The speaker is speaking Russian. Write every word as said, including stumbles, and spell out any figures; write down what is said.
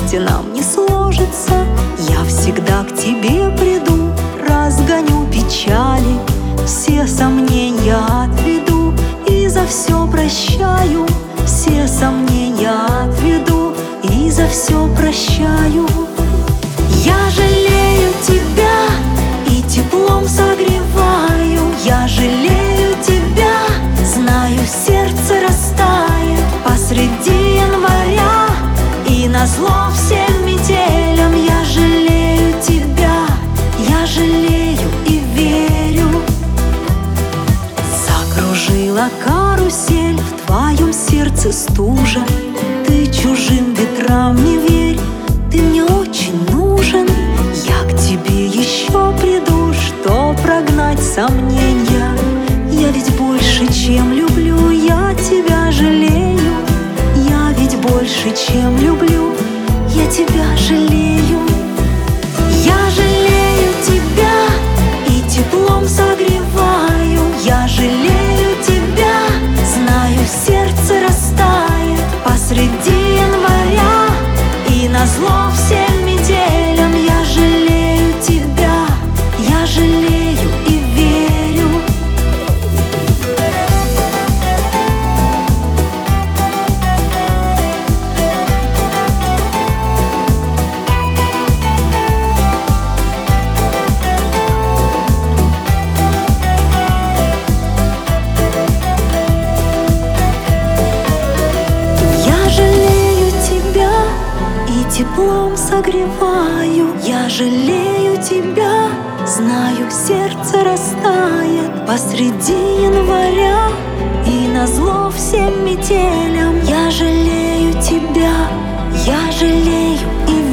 вместе нам не сложится. Я всегда к тебе приду, разгоню печали, все сомнения отведу и за все прощаю. Все сомнения отведу и за все прощаю. Я жалею тебя и теплом согреваю. Я жалею тебя, знаю, сердце растает посреди января и назло всем метелям. Я жалею тебя, я жалею и верю. Закружила карусель в твоем сердце стужа. Ты чужим ветрам не верь, ты мне очень нужен. Я к тебе еще приду, что прогнать сомнения. Я ведь больше, чем люблю, я тебя жалею. Я ведь больше, чем люблю, я тебя жалею. Я жалею тебя и теплом согреваю. Я жалею тебя, знаю, сердце растает посреди января и назло всем метелям. Я жалею тебя, я жалею и верю. Теплом согреваю, я жалею тебя, знаю, сердце растает посреди января и назло всем метелям. Я жалею тебя, я жалею и